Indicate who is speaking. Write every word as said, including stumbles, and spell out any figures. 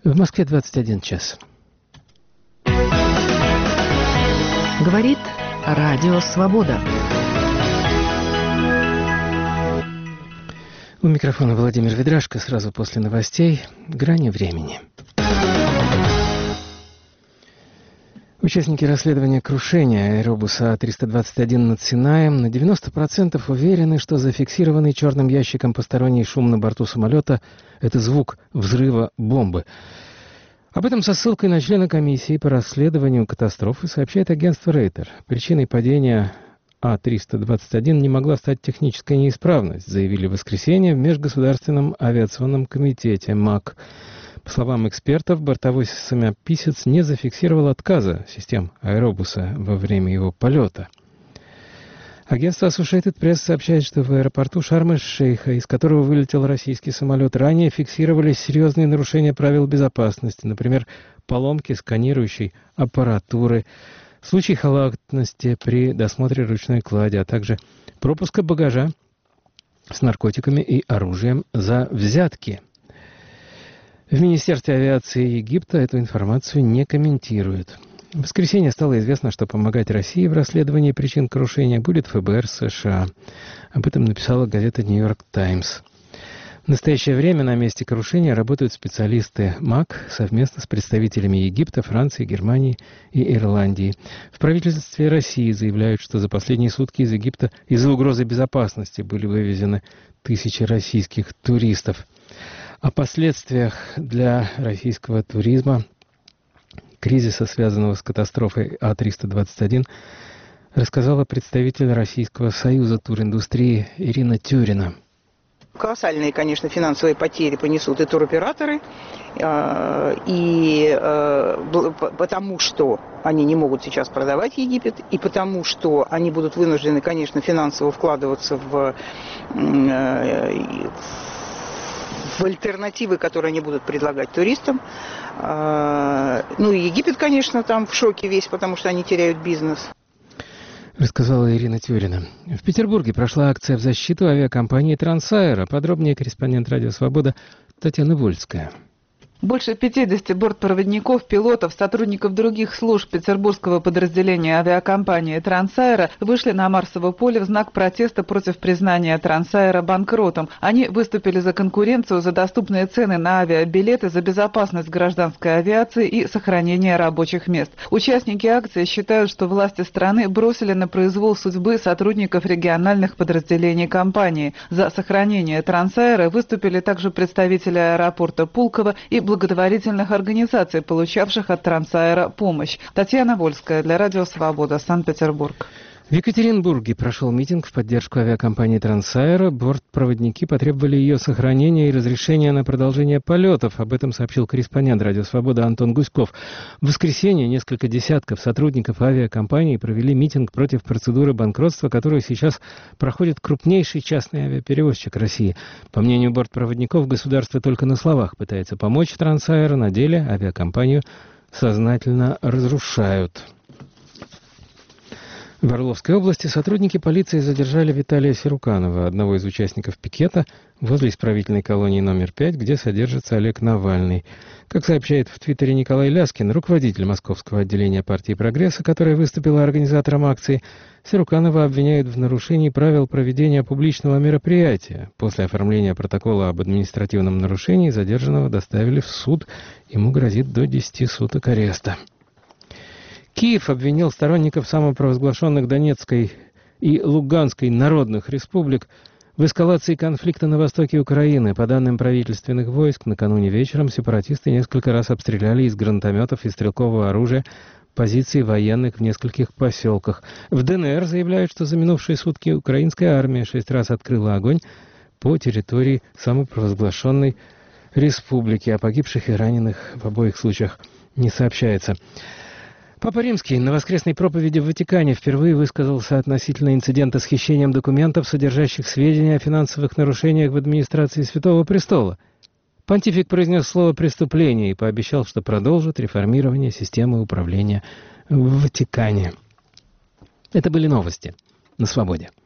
Speaker 1: В Москве двадцать один час.
Speaker 2: Говорит Радио Свобода.
Speaker 1: У микрофона Владимир Ведрашко. Сразу после новостей «Грани времени». Участники расследования крушения аэробуса А триста двадцать один над Синаем на девяносто процентов уверены, что зафиксированный черным ящиком посторонний шум на борту самолета – это звук взрыва бомбы. Об этом со ссылкой на члена комиссии по расследованию катастрофы сообщает агентство Рейтер. Причиной падения А триста двадцать один не могла стать техническая неисправность, заявили в воскресенье в Межгосударственном авиационном комитете МАК. По словам экспертов, бортовой самописец не зафиксировал отказа систем аэробуса во время его полета. Агентство Associated Press сообщает, что в аэропорту Шарм-эль-Шейха, из которого вылетел российский самолет, ранее фиксировались серьезные нарушения правил безопасности, например, поломки сканирующей аппаратуры, случаи халатности при досмотре ручной клади, а также пропуска багажа с наркотиками и оружием за взятки. В Министерстве авиации Египта эту информацию не комментируют. В воскресенье стало известно, что помогать России в расследовании причин крушения будет ФБР США. Об этом написала газета «Нью-Йорк Таймс». В настоящее время на месте крушения работают специалисты МАК совместно с представителями Египта, Франции, Германии и Ирландии. В правительстве России заявляют, что за последние сутки из Египта из-за угрозы безопасности были вывезены тысячи российских туристов. О последствиях для российского туризма, кризиса, связанного с катастрофой А триста двадцать один, рассказала представитель Российского союза туриндустрии Ирина Тюрина.
Speaker 3: Колоссальные, конечно, финансовые потери понесут и туроператоры, и потому что они не могут сейчас продавать Египет, и потому что они будут вынуждены, конечно, финансово вкладываться в, в альтернативы, которые они будут предлагать туристам. Ну и Египет, конечно, там в шоке весь, потому что они теряют бизнес.
Speaker 1: Рассказала Ирина Тюрина. В Петербурге прошла акция в защиту авиакомпании «Трансаэро». Подробнее корреспондент «Радио Свобода» Татьяна Вольская.
Speaker 4: Больше пятидесяти бортпроводников, пилотов, сотрудников других служб петербургского подразделения авиакомпании «Трансаэро» вышли на Марсово поле в знак протеста против признания «Трансаэро» банкротом. Они выступили за конкуренцию, за доступные цены на авиабилеты, за безопасность гражданской авиации и сохранение рабочих мест. Участники акции считают, что власти страны бросили на произвол судьбы сотрудников региональных подразделений компании. За сохранение «Трансаэро» выступили также представители аэропорта Пулково и благотворительных организаций, получавших от «Трансаэро» помощь. Татьяна Вольская для Радио Свобода, Санкт-Петербург.
Speaker 1: В Екатеринбурге прошел митинг в поддержку авиакомпании «Трансаэро». Бортпроводники потребовали ее сохранения и разрешения на продолжение полетов. Об этом сообщил корреспондент «Радио Свобода» Антон Гуськов. В воскресенье несколько десятков сотрудников авиакомпании провели митинг против процедуры банкротства, которую сейчас проходит крупнейший частный авиаперевозчик России. По мнению бортпроводников, государство только на словах пытается помочь «Трансаэро», на деле авиакомпанию сознательно разрушают. В Орловской области сотрудники полиции задержали Виталия Сируканова, одного из участников пикета, возле исправительной колонии номер пять, где содержится Олег Навальный. Как сообщает в Твиттере Николай Ляскин, руководитель московского отделения партии «Прогресса», которая выступила организатором акции, Сируканова обвиняют в нарушении правил проведения публичного мероприятия. После оформления протокола об административном нарушении задержанного доставили в суд. Ему грозит до десяти суток ареста. Киев обвинил сторонников самопровозглашенных Донецкой и Луганской народных республик в эскалации конфликта на востоке Украины. По данным правительственных войск, накануне вечером сепаратисты несколько раз обстреляли из гранатометов и стрелкового оружия позиции военных в нескольких поселках. В ДНР заявляют, что за минувшие сутки украинская армия шесть раз открыла огонь по территории самопровозглашенной республики. О погибших и раненых в обоих случаях не сообщается. Папа Римский на воскресной проповеди в Ватикане впервые высказался относительно инцидента с хищением документов, содержащих сведения о финансовых нарушениях в администрации Святого Престола. Понтифик произнес слово «преступление» и пообещал, что продолжит реформирование системы управления в Ватикане. Это были новости на Свободе.